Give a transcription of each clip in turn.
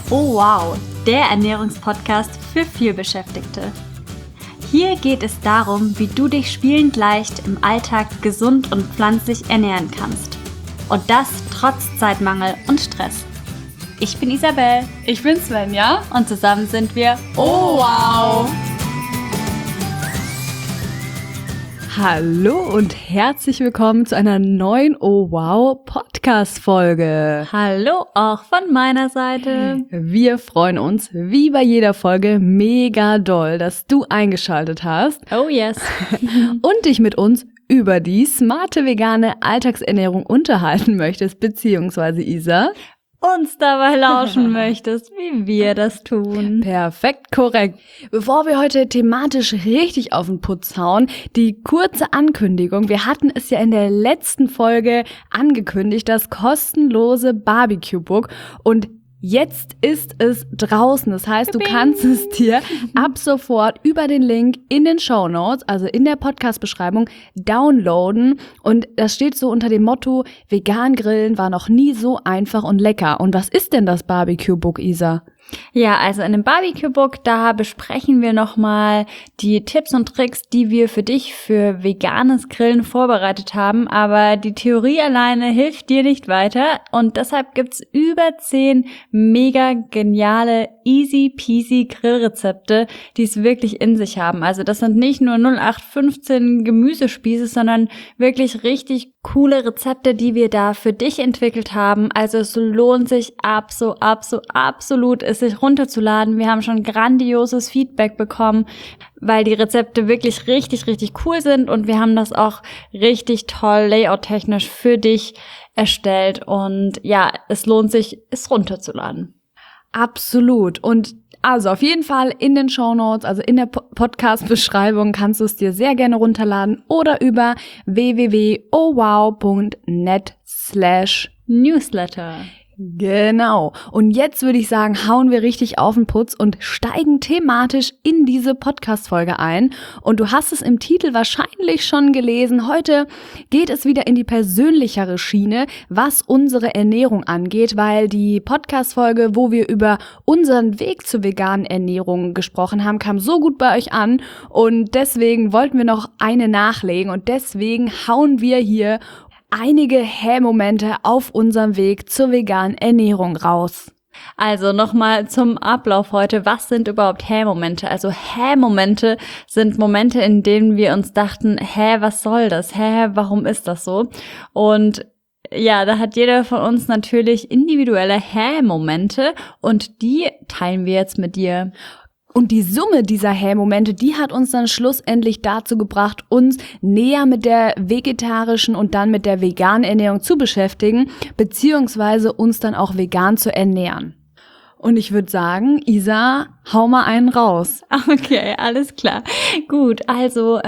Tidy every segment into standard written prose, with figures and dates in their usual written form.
Oh wow, der Ernährungspodcast für Vielbeschäftigte. Hier geht es darum, wie du dich spielend leicht im Alltag gesund und pflanzlich ernähren kannst. Und das trotz Zeitmangel und Stress. Ich bin Isabel. Ich bin Svenja. Und zusammen sind wir Oh wow! Hallo und herzlich willkommen zu einer neuen Oh wow Podcast-Folge. Hallo auch von meiner Seite. Wir freuen uns, wie bei jeder Folge, mega doll, dass du eingeschaltet hast. Oh yes. Und dich mit uns über die smarte vegane Alltagsernährung unterhalten möchtest, beziehungsweise Isa Uns dabei lauschen möchtest, wie wir das tun. Perfekt, korrekt. Bevor wir heute thematisch richtig auf den Putz hauen, die kurze Ankündigung. Wir hatten es ja in der letzten Folge angekündigt, das kostenlose Barbecue-Book, und jetzt ist es draußen. Das heißt, du kannst es dir ab sofort über den Link in den Shownotes, also in der Podcast-Beschreibung, downloaden. Und das steht so unter dem Motto, vegan grillen war noch nie so einfach und lecker. Und was ist denn das Barbecue-Book, Isa? Ja, also in dem Barbecue-Book, da besprechen wir nochmal die Tipps und Tricks, die wir für dich für veganes Grillen vorbereitet haben. Aber die Theorie alleine hilft dir nicht weiter. Und deshalb gibt's über 10 mega geniale, easy peasy Grillrezepte, die es wirklich in sich haben. Also das sind nicht nur 0815 Gemüsespieße, sondern wirklich richtig coole Rezepte, die wir da für dich entwickelt haben. Also es lohnt sich absolut, es sich runterzuladen. Wir haben schon grandioses Feedback bekommen, weil die Rezepte wirklich richtig cool sind, und wir haben das auch richtig toll layout-technisch für dich erstellt, und ja, es lohnt sich, es runterzuladen. Absolut. Und also auf jeden Fall in den Shownotes, also in der Podcast-Beschreibung, kannst du es dir sehr gerne runterladen oder über www.owow.net/newsletter. Genau. Und jetzt würde ich sagen, hauen wir richtig auf den Putz und steigen thematisch in diese Podcast-Folge ein. Und du hast es im Titel wahrscheinlich schon gelesen. Heute geht es wieder in die persönlichere Schiene, was unsere Ernährung angeht, weil die Podcast-Folge, wo wir über unseren Weg zur veganen Ernährung gesprochen haben, kam so gut bei euch an. Und deswegen wollten wir noch eine nachlegen. Und deswegen hauen wir hier einige Hä-Momente auf unserem Weg zur veganen Ernährung raus. Also nochmal zum Ablauf heute. Was sind überhaupt Hä-Momente? Also Hä-Momente sind Momente, in denen wir uns dachten, was soll das? Warum ist das so? Und ja, da hat jeder von uns natürlich individuelle Hä-Momente, und die teilen wir jetzt mit dir. Und die Summe dieser Hä-Momente, die hat uns dann schlussendlich dazu gebracht, uns näher mit der vegetarischen und dann mit der veganen Ernährung zu beschäftigen, beziehungsweise uns dann auch vegan zu ernähren. Und ich würde sagen, Isa, hau mal einen raus. Okay, alles klar. Gut, also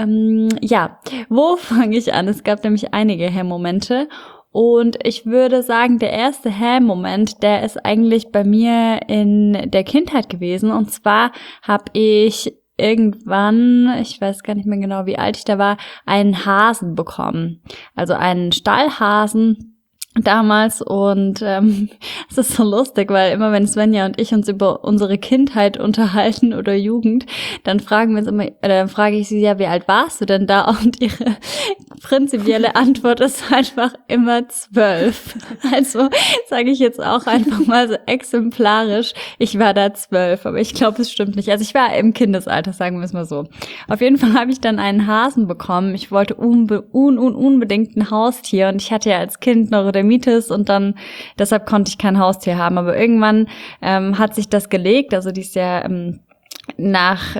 wo fange ich an? Es gab nämlich einige Hä-Momente. Und ich würde sagen, der erste Hä-Moment, der ist eigentlich bei mir in der Kindheit gewesen. Und zwar habe ich irgendwann, ich weiß gar nicht mehr genau, wie alt ich da war, einen Hasen bekommen. Also einen Stallhasen damals, und es ist so lustig, weil immer wenn Svenja und ich uns über unsere Kindheit unterhalten oder Jugend, dann frage ich sie, ja, wie alt warst du denn da? Und ihre prinzipielle Antwort ist einfach immer 12. Also sage ich jetzt auch einfach mal so exemplarisch, ich war da 12, aber ich glaube, es stimmt nicht. Also ich war im Kindesalter, sagen wir es mal so. Auf jeden Fall habe ich dann einen Hasen bekommen. Ich wollte unbedingt ein Haustier, und ich hatte ja als Kind Neurodermitis, und dann deshalb konnte ich kein Haustier haben. Aber irgendwann hat sich das gelegt, also die ist ja nach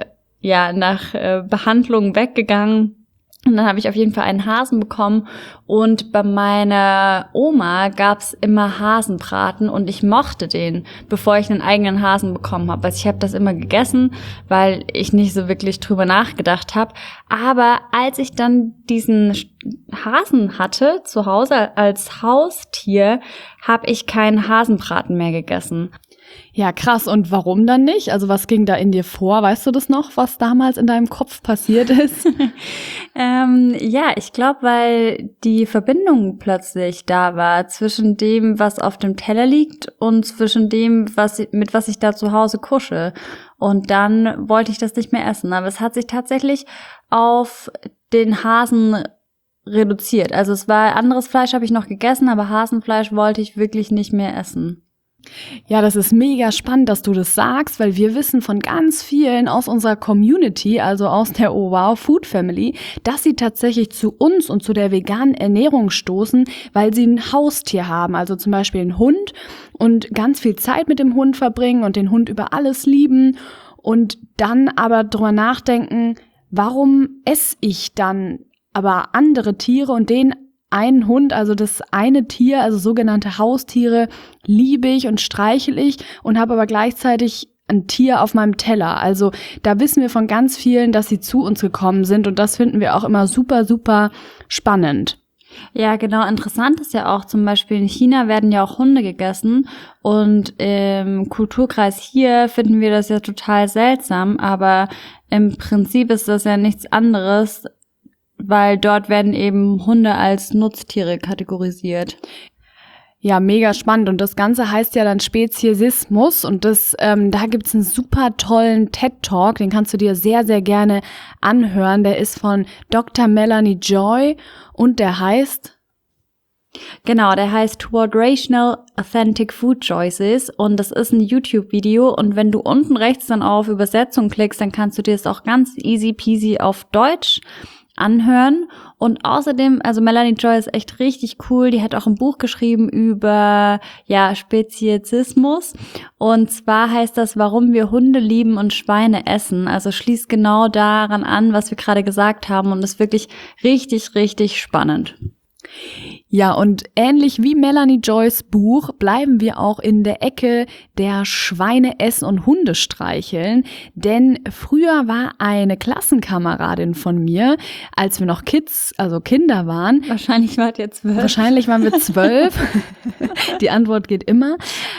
Behandlung weggegangen. Und dann habe ich auf jeden Fall einen Hasen bekommen, und bei meiner Oma gab's immer Hasenbraten, und ich mochte den, bevor ich einen eigenen Hasen bekommen habe. Also ich habe das immer gegessen, weil ich nicht so wirklich drüber nachgedacht habe. Aber als ich dann diesen Hasen hatte zu Hause als Haustier, habe ich keinen Hasenbraten mehr gegessen. Ja, krass. Und warum dann nicht? Also was ging da in dir vor? Weißt du das noch, was damals in deinem Kopf passiert ist? Ja, ich glaube, weil die Verbindung plötzlich da war zwischen dem, was auf dem Teller liegt und zwischen dem, mit was ich da zu Hause kusche. Und dann wollte ich das nicht mehr essen. Aber es hat sich tatsächlich auf den Hasen reduziert. Also es war anderes Fleisch habe ich noch gegessen, aber Hasenfleisch wollte ich wirklich nicht mehr essen. Ja, das ist mega spannend, dass du das sagst, weil wir wissen von ganz vielen aus unserer Community, also aus der Oh Wow Food Family, dass sie tatsächlich zu uns und zu der veganen Ernährung stoßen, weil sie ein Haustier haben, also zum Beispiel einen Hund und ganz viel Zeit mit dem Hund verbringen und den Hund über alles lieben und dann aber drüber nachdenken, warum esse ich dann aber andere Tiere und den einen Hund, also das eine Tier, also sogenannte Haustiere, liebe ich und streichel ich und habe aber gleichzeitig ein Tier auf meinem Teller. Also da wissen wir von ganz vielen, dass sie zu uns gekommen sind und das finden wir auch immer super, super spannend. Ja, genau. Interessant ist ja auch zum Beispiel in China werden ja auch Hunde gegessen und im Kulturkreis hier finden wir das ja total seltsam, aber im Prinzip ist das ja nichts anderes, weil dort werden eben Hunde als Nutztiere kategorisiert. Ja, mega spannend. Und das Ganze heißt ja dann Speziesismus. Und da gibt's einen super tollen TED-Talk, den kannst du dir sehr, sehr gerne anhören. Der ist von Dr. Melanie Joy und der heißt... Genau, der heißt Toward Rational Authentic Food Choices und das ist ein YouTube-Video und wenn du unten rechts dann auf Übersetzung klickst, dann kannst du dir das auch ganz easy peasy auf Deutsch anhören und außerdem, also Melanie Joy ist echt richtig cool, die hat auch ein Buch geschrieben über, ja, Speziesismus und zwar heißt das, warum wir Hunde lieben und Schweine essen, also schließt genau daran an, was wir gerade gesagt haben und ist wirklich richtig, richtig spannend. Ja, und ähnlich wie Melanie Joys Buch bleiben wir auch in der Ecke der Schweine essen und Hunde streicheln, denn früher war eine Klassenkameradin von mir, als wir noch Kinder waren. Wahrscheinlich wart ihr 12. Wahrscheinlich waren wir 12. Die Antwort geht immer.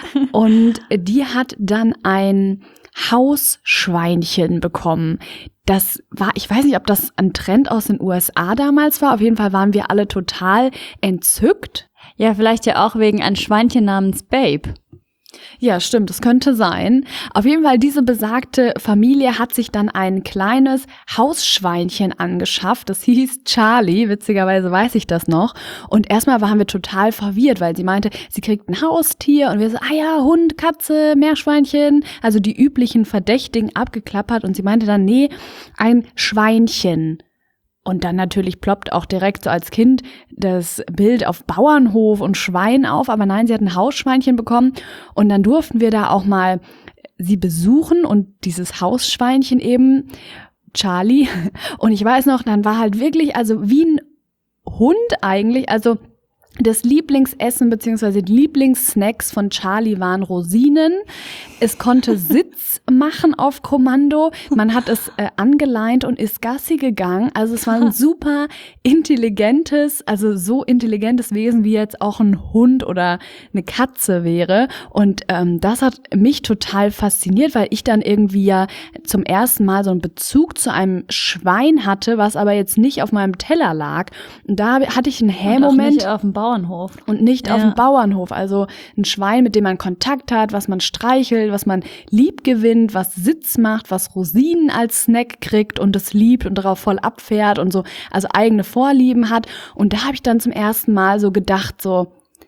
Und die hat dann ein Hausschweinchen bekommen. Das war, ich weiß nicht, ob das ein Trend aus den USA damals war. Auf jeden Fall waren wir alle total entzückt. Ja, vielleicht ja auch wegen ein Schweinchen namens Babe. Ja, stimmt, das könnte sein. Auf jeden Fall, diese besagte Familie hat sich dann ein kleines Hausschweinchen angeschafft. Das hieß Charlie, witzigerweise weiß ich das noch. Und erstmal waren wir total verwirrt, weil sie meinte, sie kriegt ein Haustier und wir so, ah ja, Hund, Katze, Meerschweinchen. Also die üblichen Verdächtigen abgeklappert und sie meinte dann, nee, ein Schweinchen. Und dann natürlich ploppt auch direkt so als Kind das Bild auf Bauernhof und Schwein auf. Aber nein, sie hat ein Hausschweinchen bekommen. Und dann durften wir da auch mal sie besuchen und dieses Hausschweinchen eben, Charlie. Und ich weiß noch, dann war halt wirklich, also wie ein Hund eigentlich, also das Lieblingsessen bzw. die Lieblingssnacks von Charlie waren Rosinen. Es konnte Sitz machen auf Kommando. Man hat es angeleint und ist Gassi gegangen. Also es war ein super intelligentes, also so intelligentes Wesen, wie jetzt auch ein Hund oder eine Katze wäre. Und das hat mich total fasziniert, weil ich dann irgendwie ja zum ersten Mal so einen Bezug zu einem Schwein hatte, was aber jetzt nicht auf meinem Teller lag. Und da hatte ich einen Hämoment. Nicht auf dem Bauernhof. Und nicht auf dem Bauernhof. Also ein Schwein, mit dem man Kontakt hat, was man streichelt, was man lieb gewinnt, was Sitz macht, was Rosinen als Snack kriegt und es liebt und darauf voll abfährt und so, also eigene Vorlieben hat. Und da habe ich dann zum ersten Mal so gedacht, so,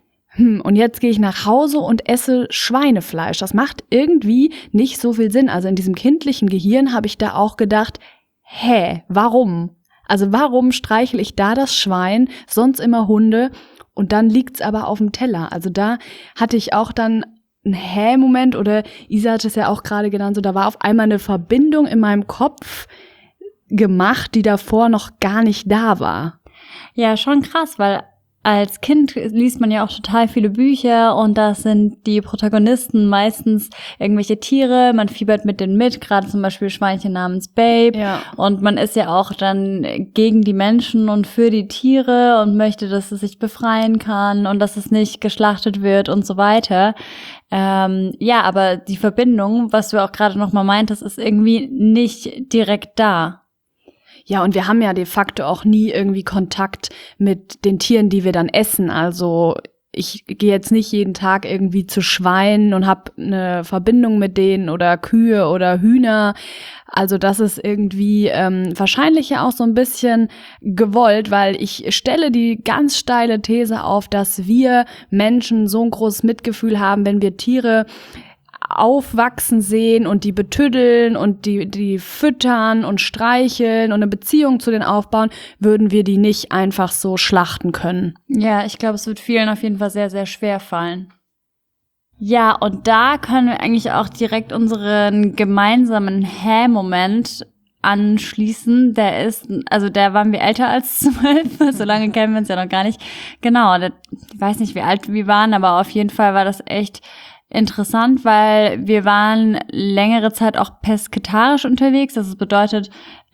und jetzt gehe ich nach Hause und esse Schweinefleisch. Das macht irgendwie nicht so viel Sinn. Also in diesem kindlichen Gehirn habe ich da auch gedacht, warum? Also warum streichle ich da das Schwein, sonst immer Hunde? Und dann liegt's aber auf dem Teller. Also da hatte ich auch dann einen Moment oder Isa hat es ja auch gerade genannt, so da war auf einmal eine Verbindung in meinem Kopf gemacht, die davor noch gar nicht da war. Ja, schon krass, weil als Kind liest man ja auch total viele Bücher und da sind die Protagonisten meistens irgendwelche Tiere, man fiebert mit denen mit, gerade zum Beispiel Schweinchen namens Babe. Ja. Und man ist ja auch dann gegen die Menschen und für die Tiere und möchte, dass es sich befreien kann und dass es nicht geschlachtet wird und so weiter. Ja, aber die Verbindung, was du auch gerade nochmal meintest, ist irgendwie nicht direkt da. Ja, und wir haben ja de facto auch nie irgendwie Kontakt mit den Tieren, die wir dann essen. Also ich gehe jetzt nicht jeden Tag irgendwie zu Schweinen und habe eine Verbindung mit denen oder Kühe oder Hühner. Also das ist irgendwie wahrscheinlich ja auch so ein bisschen gewollt, weil ich stelle die ganz steile These auf, dass wir Menschen so ein großes Mitgefühl haben, wenn wir Tiere aufwachsen sehen und die betüddeln und die füttern und streicheln und eine Beziehung zu denen aufbauen, würden wir die nicht einfach so schlachten können. Ja, ich glaube, es wird vielen auf jeden Fall sehr, sehr schwer fallen. Ja, und da können wir eigentlich auch direkt unseren gemeinsamen Hä-Moment anschließen. Da waren wir älter als 12, so lange kennen wir uns ja noch gar nicht. Genau, ich weiß nicht, wie alt wir waren, aber auf jeden Fall war das echt interessant, weil wir waren längere Zeit auch pesketarisch unterwegs. Das bedeutet,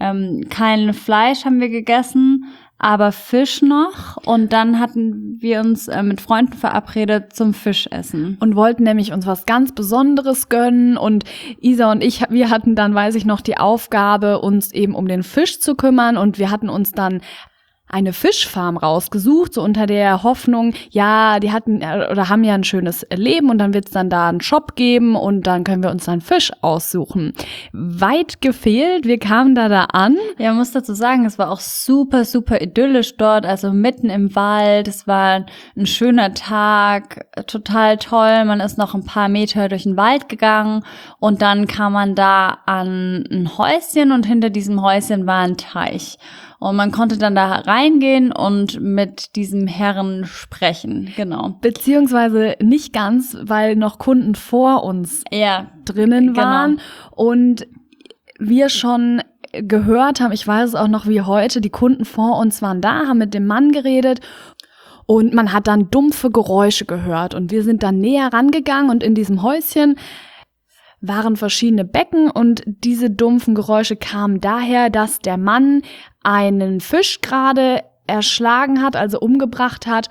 kein Fleisch haben wir gegessen, aber Fisch noch. Und dann hatten wir uns mit Freunden verabredet zum Fischessen. Und wollten nämlich uns was ganz Besonderes gönnen. Und Isa und ich, wir hatten dann, weiß ich noch, die Aufgabe, uns eben um den Fisch zu kümmern. Und wir hatten uns dann eine Fischfarm rausgesucht, so unter der Hoffnung, ja, die hatten oder haben ja ein schönes Leben und dann wird es dann da einen Shop geben und dann können wir uns dann Fisch aussuchen. Weit gefehlt, wir kamen da an. Ja, man muss dazu sagen, es war auch super, super idyllisch dort, also mitten im Wald, es war ein schöner Tag, total toll, man ist noch ein paar Meter durch den Wald gegangen und dann kam man da an ein Häuschen und hinter diesem Häuschen war ein Teich. Und man konnte dann da reingehen und mit diesem Herrn sprechen, genau. Beziehungsweise nicht ganz, weil noch Kunden vor uns drinnen waren. Genau. Und wir schon gehört haben, ich weiß es auch noch wie heute, die Kunden vor uns waren da, haben mit dem Mann geredet. Und man hat dann dumpfe Geräusche gehört. Und wir sind dann näher rangegangen und in diesem Häuschen waren verschiedene Becken und diese dumpfen Geräusche kamen daher, dass der Mann einen Fisch gerade erschlagen hat, also umgebracht hat.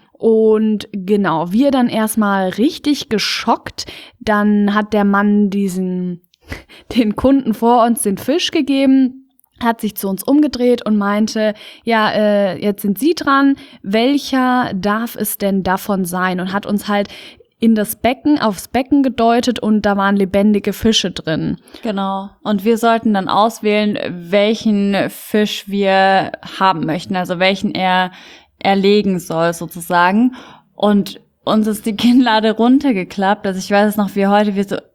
Und genau, wir dann erstmal richtig geschockt. Dann hat der Mann den Kunden vor uns den Fisch gegeben, hat sich zu uns umgedreht und meinte, ja, jetzt sind Sie dran, welcher darf es denn davon sein? Und hat uns halt aufs Becken gedeutet und da waren lebendige Fische drin. Genau. Und wir sollten dann auswählen, welchen Fisch wir haben möchten, also welchen er erlegen soll sozusagen. Und uns ist die Kinnlade runtergeklappt. Also ich weiß es noch wie heute,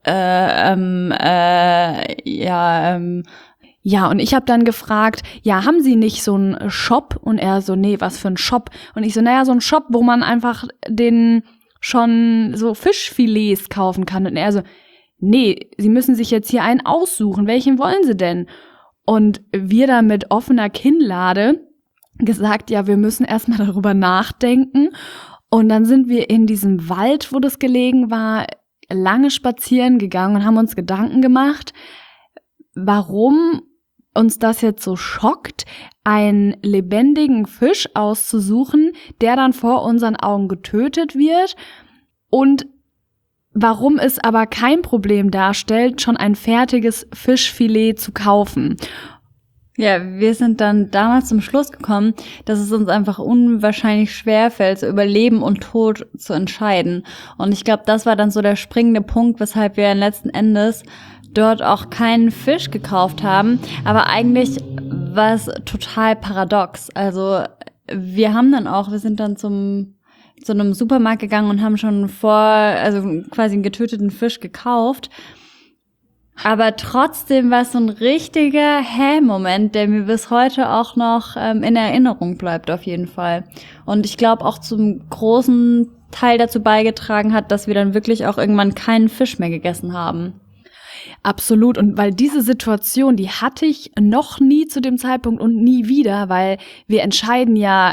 Ja, und ich habe dann gefragt, ja, haben Sie nicht so einen Shop? Und er so, nee, was für ein Shop? Und ich so, naja, so ein Shop, wo man einfach schon so Fischfilets kaufen kann. Und er so, nee, Sie müssen sich jetzt hier einen aussuchen. Welchen wollen Sie denn? Und wir da mit offener Kinnlade gesagt, ja, wir müssen erstmal darüber nachdenken. Und dann sind wir in diesem Wald, wo das gelegen war, lange spazieren gegangen und haben uns Gedanken gemacht, warum uns das jetzt so schockt, einen lebendigen Fisch auszusuchen, der dann vor unseren Augen getötet wird und warum es aber kein Problem darstellt, schon ein fertiges Fischfilet zu kaufen. Ja, wir sind dann damals zum Schluss gekommen, dass es uns einfach unwahrscheinlich schwerfällt, so über Leben und Tod zu entscheiden. Und ich glaube, das war dann so der springende Punkt, weshalb wir letzten Endes dort auch keinen Fisch gekauft haben. Aber eigentlich war es total paradox. Also wir sind dann zu einem Supermarkt gegangen und haben schon quasi einen getöteten Fisch gekauft. Aber trotzdem war es so ein richtiger Moment, der mir bis heute auch noch in Erinnerung bleibt auf jeden Fall. Und ich glaube auch zum großen Teil dazu beigetragen hat, dass wir dann wirklich auch irgendwann keinen Fisch mehr gegessen haben. Absolut. Und weil diese Situation, die hatte ich noch nie zu dem Zeitpunkt und nie wieder, weil wir entscheiden ja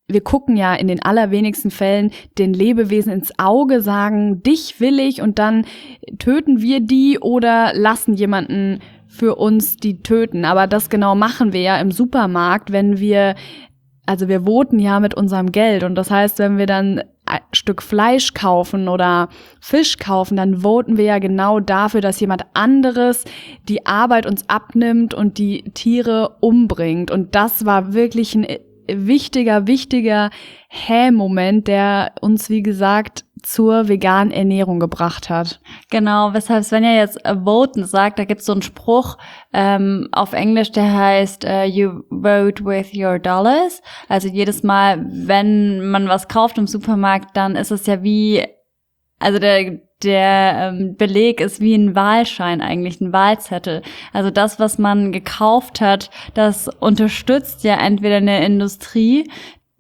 wir gucken ja in den allerwenigsten Fällen den Lebewesen ins Auge, sagen, dich will ich, und dann töten wir die oder lassen jemanden für uns die töten. Aber das genau machen wir ja im Supermarkt, wir voten ja mit unserem Geld, und das heißt, wenn wir dann ein Stück Fleisch kaufen oder Fisch kaufen, dann voten wir ja genau dafür, dass jemand anderes die Arbeit uns abnimmt und die Tiere umbringt. Und das war wirklich ein wichtiger Moment, der uns, wie gesagt, zur veganen Ernährung gebracht hat. Genau, weshalb Svenja jetzt voten sagt, da gibt's so einen Spruch auf Englisch, der heißt you vote with your dollars. Also jedes Mal, wenn man was kauft im Supermarkt, dann ist es ja wie, also der Beleg ist wie ein Wahlschein eigentlich, ein Wahlzettel. Also das, was man gekauft hat, das unterstützt ja entweder eine Industrie,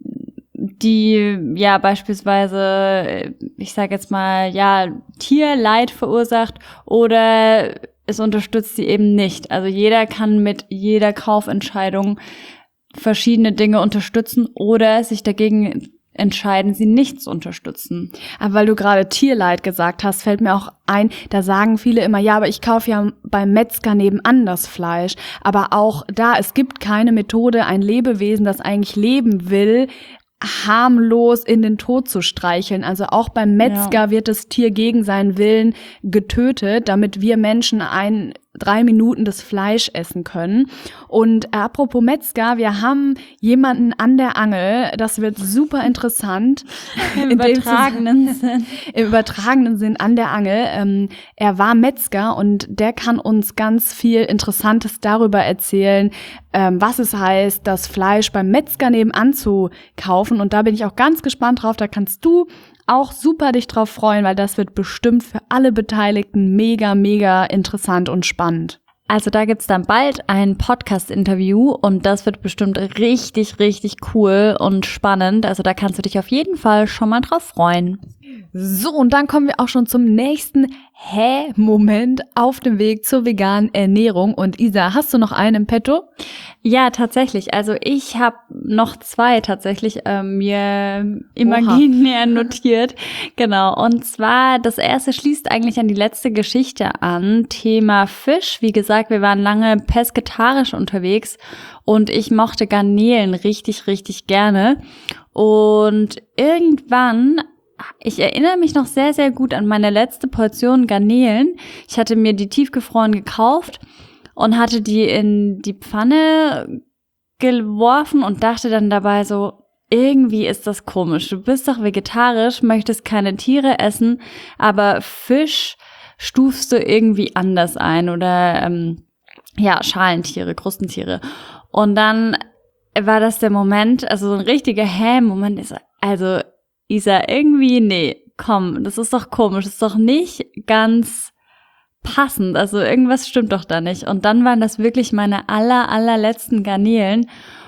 die ja beispielsweise, ich sage jetzt mal, ja, Tierleid verursacht, oder es unterstützt sie eben nicht. Also jeder kann mit jeder Kaufentscheidung verschiedene Dinge unterstützen oder sich dagegen entscheiden, sie nicht zu unterstützen. Aber weil du gerade Tierleid gesagt hast, fällt mir auch ein, da sagen viele immer, ja, aber ich kaufe ja beim Metzger nebenan das Fleisch. Aber auch da, es gibt keine Methode, ein Lebewesen, das eigentlich leben will, harmlos in den Tod zu streicheln. Also auch beim Metzger wird das Tier gegen seinen Willen getötet, damit wir Menschen 3 Minuten das Fleisch essen können. Und apropos Metzger, wir haben jemanden an der Angel, das wird super interessant. Im übertragenen Sinn. Im übertragenen Sinn an der Angel. Er war Metzger und der kann uns ganz viel Interessantes darüber erzählen, was es heißt, das Fleisch beim Metzger nebenan zu kaufen. Und da bin ich auch ganz gespannt drauf. Da kannst du auch super dich drauf freuen, weil das wird bestimmt für alle Beteiligten mega interessant und spannend. Also da gibt's dann bald ein Podcast-Interview und das wird bestimmt richtig cool und spannend. Also da kannst du dich auf jeden Fall schon mal drauf freuen. So, und dann kommen wir auch schon zum nächsten Moment auf dem Weg zur veganen Ernährung. Und Isa, hast du noch einen im Petto? Ja, tatsächlich. Also ich habe noch 2 tatsächlich mir imaginär notiert. Genau. Und zwar, das erste schließt eigentlich an die letzte Geschichte an. Thema Fisch. Wie gesagt, wir waren lange pesketarisch unterwegs und ich mochte Garnelen richtig gerne. Und irgendwann, ich erinnere mich noch sehr gut an meine letzte Portion Garnelen. Ich hatte mir die tiefgefroren gekauft und hatte die in die Pfanne geworfen und dachte dann dabei so, irgendwie ist das komisch. Du bist doch vegetarisch, möchtest keine Tiere essen, aber Fisch stufst du irgendwie anders ein oder Schalentiere, Krustentiere. Und dann war das der Moment, also so ein richtiger Moment ist, also Isa, irgendwie, nee, komm, das ist doch komisch, das ist doch nicht ganz passend, also irgendwas stimmt doch da nicht. Und dann waren das wirklich meine allerletzten Garnelen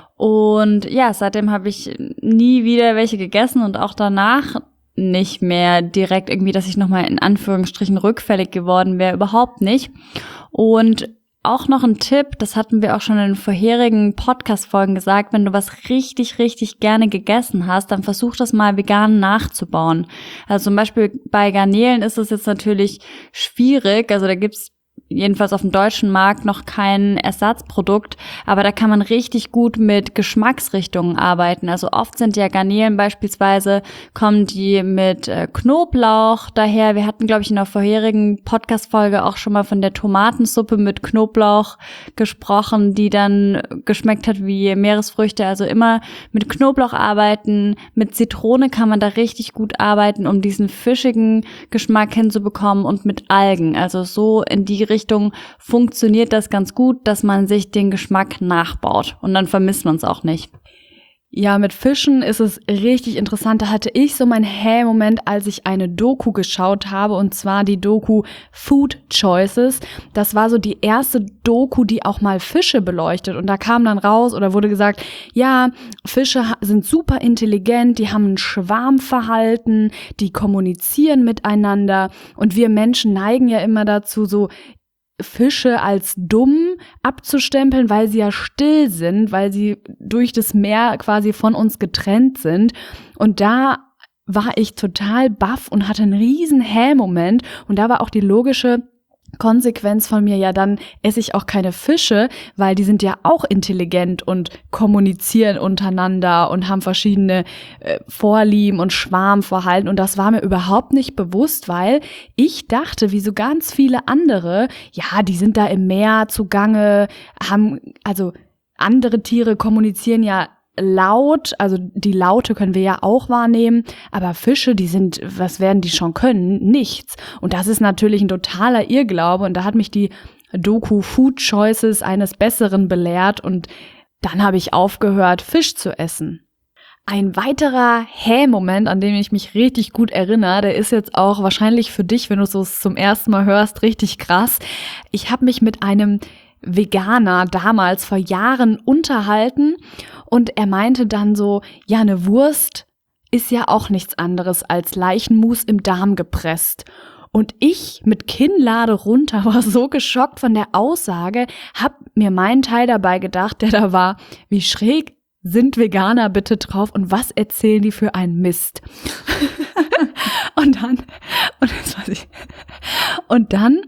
und ja, seitdem habe ich nie wieder welche gegessen und auch danach nicht mehr direkt irgendwie, dass ich nochmal in Anführungsstrichen rückfällig geworden wäre, überhaupt nicht. Und auch noch ein Tipp, das hatten wir auch schon in den vorherigen Podcast-Folgen gesagt, wenn du was richtig gerne gegessen hast, dann versuch das mal vegan nachzubauen. Also zum Beispiel bei Garnelen ist es jetzt natürlich schwierig, also da gibt's jedenfalls auf dem deutschen Markt noch kein Ersatzprodukt, aber da kann man richtig gut mit Geschmacksrichtungen arbeiten. Also oft sind ja Garnelen beispielsweise, kommen die mit Knoblauch daher. Wir hatten, glaube ich, in der vorherigen Podcast-Folge auch schon mal von der Tomatensuppe mit Knoblauch gesprochen, die dann geschmeckt hat wie Meeresfrüchte. Also immer mit Knoblauch arbeiten, mit Zitrone kann man da richtig gut arbeiten, um diesen fischigen Geschmack hinzubekommen und mit Algen. Also so in die Richtung funktioniert das ganz gut, dass man sich den Geschmack nachbaut und dann vermisst man es auch nicht. Ja, mit Fischen ist es richtig interessant. Da hatte ich so meinen Moment, als ich eine Doku geschaut habe, und zwar die Doku Food Choices. Das war so die erste Doku, die auch mal Fische beleuchtet. Und da kam dann raus oder wurde gesagt, ja, Fische sind super intelligent, die haben ein Schwarmverhalten, die kommunizieren miteinander. Und wir Menschen neigen ja immer dazu, so Fische als dumm abzustempeln, weil sie ja still sind, weil sie durch das Meer quasi von uns getrennt sind. Und da war ich total baff und hatte einen riesen Hä-Moment. Und da war auch die logische Konsequenz von mir, ja, dann esse ich auch keine Fische, weil die sind ja auch intelligent und kommunizieren untereinander und haben verschiedene Vorlieben und Schwarmverhalten. Und das war mir überhaupt nicht bewusst, weil ich dachte, wie so ganz viele andere, ja, die sind da im Meer zugange, also andere Tiere kommunizieren ja laut, also die Laute können wir ja auch wahrnehmen, aber Fische, was werden die schon können? Nichts. Und das ist natürlich ein totaler Irrglaube und da hat mich die Doku Food Choices eines Besseren belehrt und dann habe ich aufgehört, Fisch zu essen. Ein weiterer Moment, an den ich mich richtig gut erinnere, der ist jetzt auch wahrscheinlich für dich, wenn du es zum ersten Mal hörst, richtig krass. Ich habe mich mit einem Veganer damals vor Jahren unterhalten und er meinte dann so, ja, eine Wurst ist ja auch nichts anderes als Leichenmus im Darm gepresst. Und ich mit Kinnlade runter war so geschockt von der Aussage, hab mir meinen Teil dabei gedacht, der da war, wie schräg sind Veganer bitte drauf und was erzählen die für einen Mist? Und dann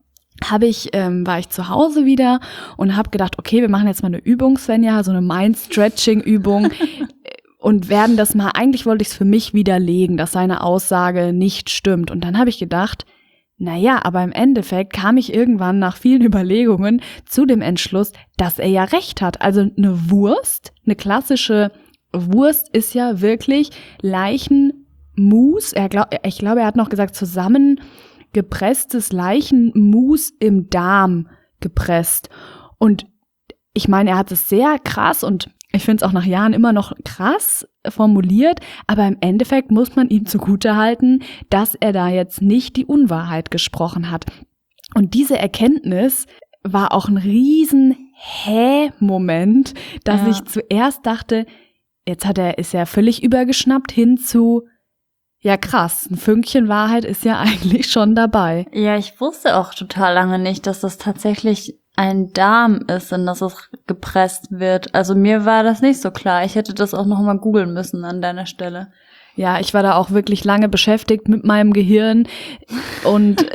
war ich zu Hause wieder und habe gedacht, okay, wir machen jetzt mal eine Übung, Svenja, so eine Mind-Stretching-Übung und werden das mal, eigentlich wollte ich es für mich widerlegen, dass seine Aussage nicht stimmt. Und dann habe ich gedacht, naja, aber im Endeffekt kam ich irgendwann nach vielen Überlegungen zu dem Entschluss, dass er ja recht hat. Also eine Wurst, eine klassische Wurst ist ja wirklich Leichenmus, ich glaube, er hat noch gesagt, zusammengepresstes Leichenmus im Darm gepresst. Und ich meine, er hat es sehr krass und ich finde es auch nach Jahren immer noch krass formuliert, aber im Endeffekt muss man ihm zugutehalten, dass er da jetzt nicht die Unwahrheit gesprochen hat. Und diese Erkenntnis war auch ein riesen Moment, dass ich zuerst dachte, ist er völlig übergeschnappt hin zu, ja krass, ein Fünkchen Wahrheit ist ja eigentlich schon dabei. Ja, ich wusste auch total lange nicht, dass das tatsächlich ein Darm ist, in das es gepresst wird. Also mir war das nicht so klar. Ich hätte das auch noch mal googeln müssen an deiner Stelle. Ja, ich war da auch wirklich lange beschäftigt mit meinem Gehirn und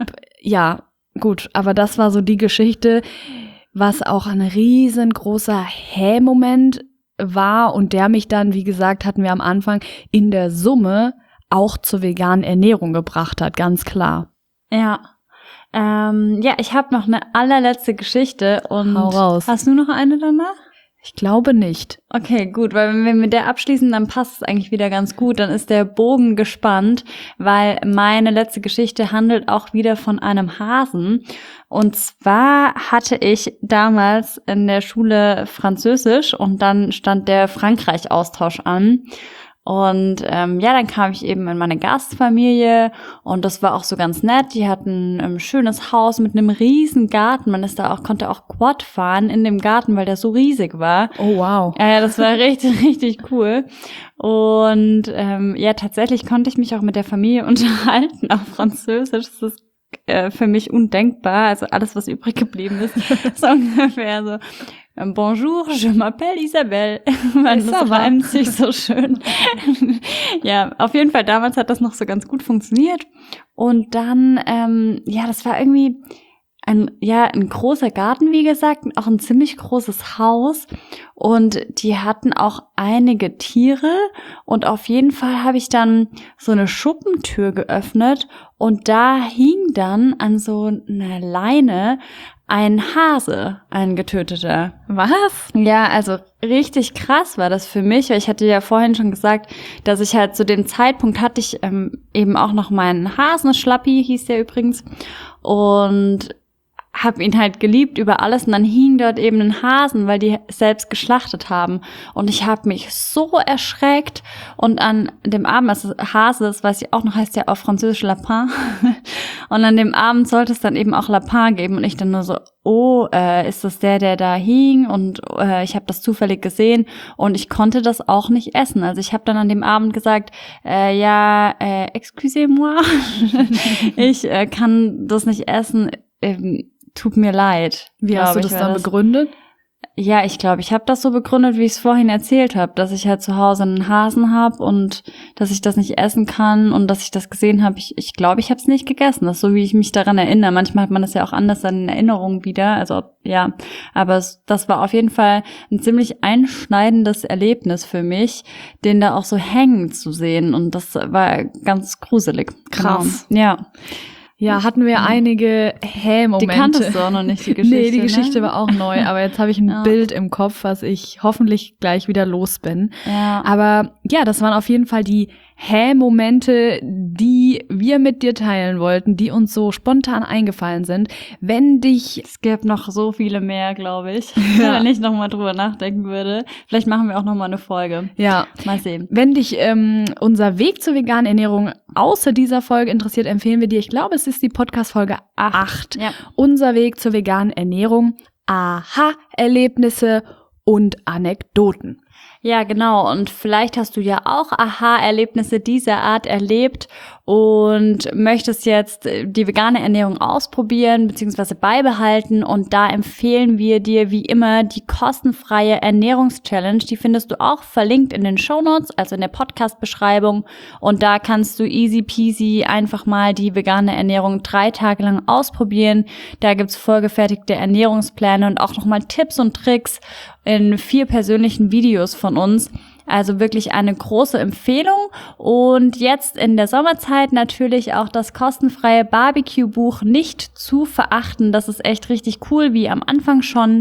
gut, aber das war so die Geschichte, was auch ein riesengroßer Moment war und der mich dann, wie gesagt, hatten wir am Anfang, in der Summe auch zur veganen Ernährung gebracht hat, ganz klar. Ja. Ich habe noch eine allerletzte Geschichte und hau raus. Hast du noch eine danach? Ich glaube nicht. Okay, gut, weil wenn wir mit der abschließen, dann passt es eigentlich wieder ganz gut. Dann ist der Bogen gespannt, weil meine letzte Geschichte handelt auch wieder von einem Hasen. Und zwar hatte ich damals in der Schule Französisch und dann stand der Frankreich-Austausch an. Und dann kam ich eben in meine Gastfamilie und das war auch so ganz nett. Die hatten ein schönes Haus mit einem riesen Garten. Man konnte auch Quad fahren in dem Garten, weil der so riesig war. Oh wow. Ja, das war richtig, richtig cool. Und tatsächlich konnte ich mich auch mit der Familie unterhalten auf Französisch. Das ist für mich undenkbar. Also alles, was übrig geblieben ist, so ungefähr so. Bonjour, je m'appelle Isabelle. Das reimt sich so schön. Ja, auf jeden Fall, damals hat das noch so ganz gut funktioniert. Und dann, das war irgendwie ein großer Garten, wie gesagt, auch ein ziemlich großes Haus. Und die hatten auch einige Tiere. Und auf jeden Fall habe ich dann so eine Schuppentür geöffnet. Und da hing dann an so einer Leine ein Hase, ein getöteter. Was? Ja, also richtig krass war das für mich, weil ich hatte ja vorhin schon gesagt, dass ich halt zu dem Zeitpunkt hatte ich eben auch noch meinen Hasen, Schlappi hieß der übrigens, und habe ihn halt geliebt über alles und dann hing dort eben ein Hasen, weil die selbst geschlachtet haben und ich habe mich so erschreckt und an dem Abend, also Hase, das weiß ich auch noch, heißt ja auf Französisch Lapin und an dem Abend sollte es dann eben auch Lapin geben und ich dann nur so, ist das der da hing und ich habe das zufällig gesehen und ich konnte das auch nicht essen, also ich habe dann an dem Abend gesagt, excusez-moi, ich kann das nicht essen, tut mir leid. Wie hast du das dann begründet? Ja, ich glaube, ich habe das so begründet, wie ich es vorhin erzählt habe, dass ich halt zu Hause einen Hasen habe und dass ich das nicht essen kann und dass ich das gesehen habe. Ich glaube, ich habe es nicht gegessen. Das ist so, wie ich mich daran erinnere. Manchmal hat man das ja auch anders dann in Erinnerung wieder. Also ja, aber das war auf jeden Fall ein ziemlich einschneidendes Erlebnis für mich, den da auch so hängen zu sehen. Und das war ganz gruselig. Krass. Genau. Ja. Ja, hatten wir einige Momente. Die kanntest du auch noch nicht, die Geschichte. Nee, die Geschichte war auch neu, aber jetzt habe ich ein Bild im Kopf, was ich hoffentlich gleich wieder los bin. Ja. Aber ja, das waren auf jeden Fall die Momente, die wir mit dir teilen wollten, die uns so spontan eingefallen sind. Wenn dich... Es gäbe noch so viele mehr, glaube ich, wenn ich nochmal drüber nachdenken würde. Vielleicht machen wir auch nochmal eine Folge. Ja. Mal sehen. Wenn dich unser Weg zur veganen Ernährung außer dieser Folge interessiert, empfehlen wir dir, ich glaube, es ist die Podcast-Folge 8. Ja. Unser Weg zur veganen Ernährung, Aha-Erlebnisse und Anekdoten. Ja, genau. Und vielleicht hast du ja auch Aha-Erlebnisse dieser Art erlebt und möchtest jetzt die vegane Ernährung ausprobieren bzw. beibehalten. Und da empfehlen wir dir wie immer die kostenfreie Ernährungschallenge. Die findest du auch verlinkt in den Shownotes, also in der Podcast-Beschreibung. Und da kannst du easy peasy einfach mal die vegane Ernährung 3 Tage lang ausprobieren. Da gibt's vorgefertigte Ernährungspläne und auch nochmal Tipps und Tricks in 4 persönlichen Videos von uns. Also wirklich eine große Empfehlung. Und jetzt in der Sommerzeit natürlich auch das kostenfreie Barbecue-Buch nicht zu verachten. Das ist echt richtig cool, wie am Anfang schon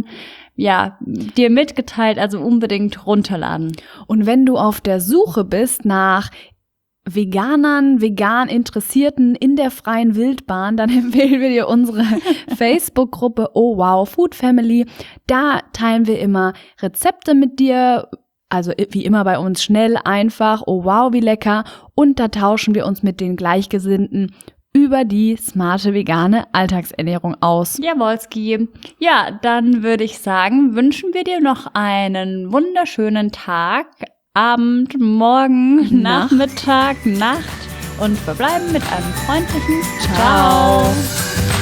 dir mitgeteilt. Also unbedingt runterladen. Und wenn du auf der Suche bist nach Veganern, vegan Interessierten in der freien Wildbahn, dann empfehlen wir dir unsere Facebook-Gruppe Oh Wow Food Family. Da teilen wir immer Rezepte mit dir, also wie immer bei uns schnell, einfach, oh wow, wie lecker. Und da tauschen wir uns mit den Gleichgesinnten über die smarte vegane Alltagsernährung aus. Jawolski. Ja, dann würde ich sagen, wünschen wir dir noch einen wunderschönen Tag, Abend, Morgen, Nachmittag, Nacht und verbleiben mit einem freundlichen Ciao.